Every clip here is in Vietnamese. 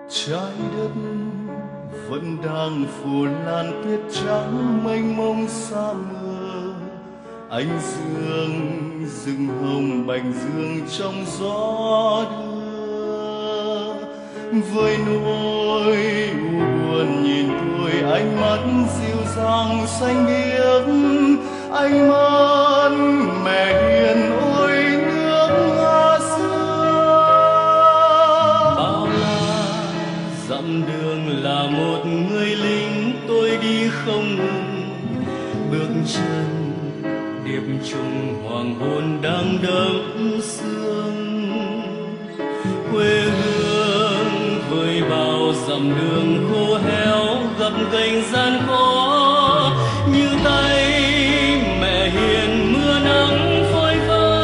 Trái đất vẫn đang phủ lan tuyết trắng mênh mông xa mưa. Ánh dương rừng hồng bành dương trong gió đưa. Với nỗi u buồn nhìn tôi, ánh mắt dịu dàng xanh biếc, ánh mắt mẹ hiền ôi nước Nga xưa. Bao la dặm đường là một người lính, tôi đi không ngừng bước chân điệp trùng hoàng hôn đang đẫm sương. Quê hương với bao dặm đường khô héo, gập ghềnh gian khó như tay mẹ hiền mưa nắng phôi pha.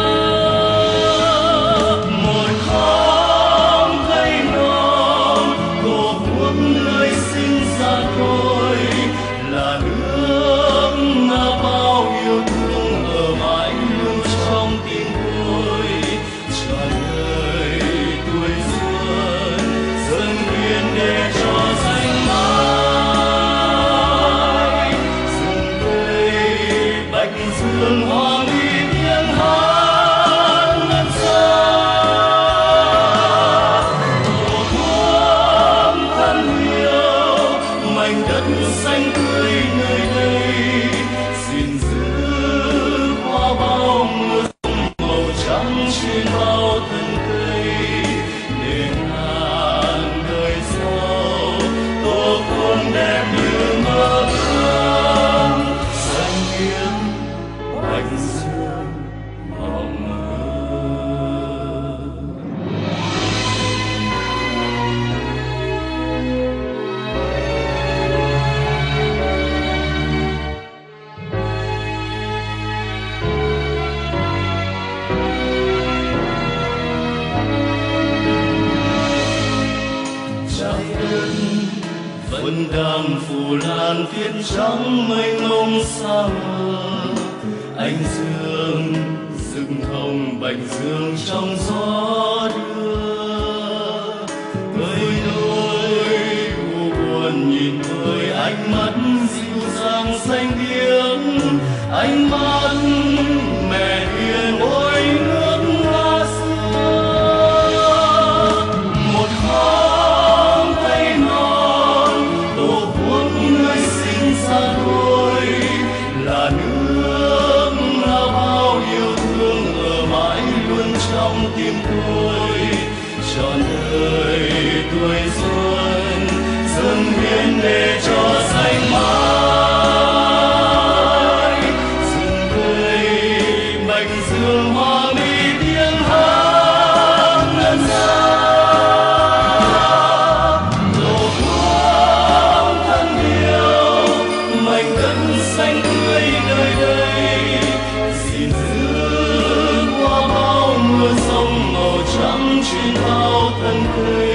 Một khóm cây non tổ quốc nơi sinh ra tôi, là nước mà bao yêu thương ở mãi luôn trong tim tôi. Trọn đời tuổi xuân dâng hiến để cho danh mãi. Rừng cây bạch dương hoa mỹ tiếng hát ngân xa. Tổ quốc thân yêu mảnh đất xanh tươi nơi đây, gìn giữ qua bao mùa xuân màu trắng trên bao thân cây. Để ngàn đời sau tổ quốc đẹp như mơ ước, xanh biếc bạch dương mộng mơ. Trái đất vẫn đang phủ lan tuyết trắng mênh mông xa mờ. Ánh dương rừng hồng bạch dương trong gió đưa. Với nỗi u buồn nhìn tôi, ánh mắt dịu dàng xanh biếc, ánh mắt mẹ hiền ôi nước Nga xưa. Một khóm cây non tổ quốc nơi sinh ra tôi, là nước mà bao yêu thương ở mãi luôn trong tim tôi. Trọn đời tuổi xuân dâng hiến để cho danh mãi. Rừng cây bạch dương hoa mỹ tiếng hát ngân xa. Tổ quốc thân yêu mảnh đất xanh tươi nơi đây, gìn giữ qua bao mưa giông màu trắng trên bao thân cây.